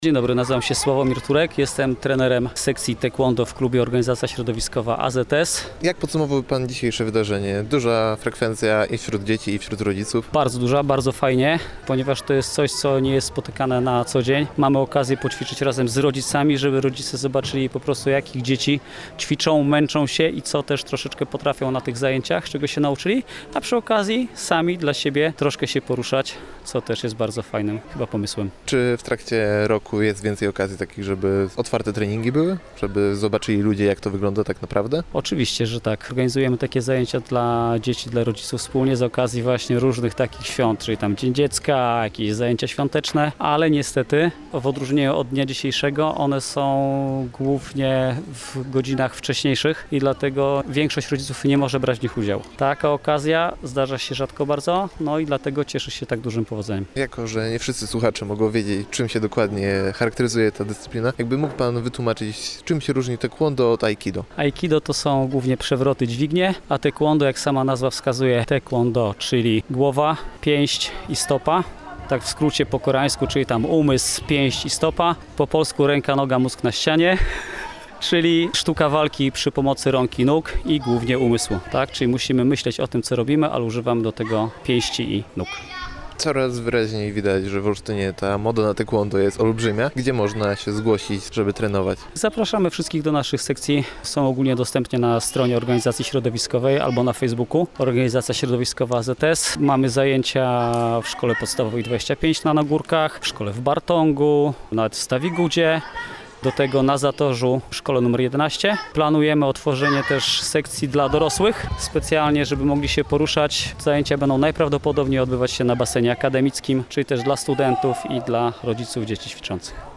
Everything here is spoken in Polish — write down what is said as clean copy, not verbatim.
Dzień dobry, nazywam się Sławomir Turek, jestem trenerem sekcji taekwondo w klubie Organizacja Środowiskowa AZS. Jak podsumowałby Pan dzisiejsze wydarzenie? Duża frekwencja i wśród dzieci, i wśród rodziców? Bardzo duża, bardzo fajnie, ponieważ to jest coś, co nie jest spotykane na co dzień. Mamy okazję poćwiczyć razem z rodzicami, żeby rodzice zobaczyli po prostu, jak ich dzieci ćwiczą, męczą się i co też troszeczkę potrafią na tych zajęciach, czego się nauczyli, a przy okazji sami dla siebie troszkę się poruszać, co też jest bardzo fajnym chyba pomysłem. Czy w trakcie roku jest więcej okazji takich, żeby otwarte treningi były? Żeby zobaczyli ludzie, jak to wygląda tak naprawdę? Oczywiście, że tak. Organizujemy takie zajęcia dla dzieci, dla rodziców wspólnie z okazji właśnie różnych takich świąt, czyli tam Dzień Dziecka, jakieś zajęcia świąteczne, ale niestety w odróżnieniu od dnia dzisiejszego one są głównie w godzinach wcześniejszych i dlatego większość rodziców nie może brać w nich udziału. Taka okazja zdarza się rzadko bardzo, no i dlatego cieszy się tak dużym powodzeniem. Jako że nie wszyscy słuchacze mogą wiedzieć, czym się dokładnie charakteryzuje ta dyscyplina, jakby mógł Pan wytłumaczyć, czym się różni taekwondo od aikido? Aikido to są głównie przewroty, dźwignie, a taekwondo, jak sama nazwa wskazuje, taekwondo, czyli głowa, pięść i stopa. Tak w skrócie po koreańsku, czyli tam umysł, pięść i stopa. Po polsku ręka, noga, mózg na ścianie. Czyli sztuka walki przy pomocy rąk i nóg i głównie umysłu. Tak? Czyli musimy myśleć o tym, co robimy, ale używamy do tego pięści i nóg. Coraz wyraźniej widać, że w Olsztynie ta moda na taekwondo jest olbrzymia. Gdzie można się zgłosić, żeby trenować? Zapraszamy wszystkich do naszych sekcji. Są ogólnie dostępne na stronie organizacji środowiskowej albo na Facebooku. Organizacja Środowiskowa AZS. Mamy zajęcia w szkole podstawowej 25 na Nagórkach, w szkole w Bartongu, nawet w Stawigudzie. Do tego na Zatorzu w szkole numer 11. Planujemy otworzenie też sekcji dla dorosłych, specjalnie, żeby mogli się poruszać. Zajęcia będą najprawdopodobniej odbywać się na basenie akademickim, czyli też dla studentów i dla rodziców dzieci ćwiczących.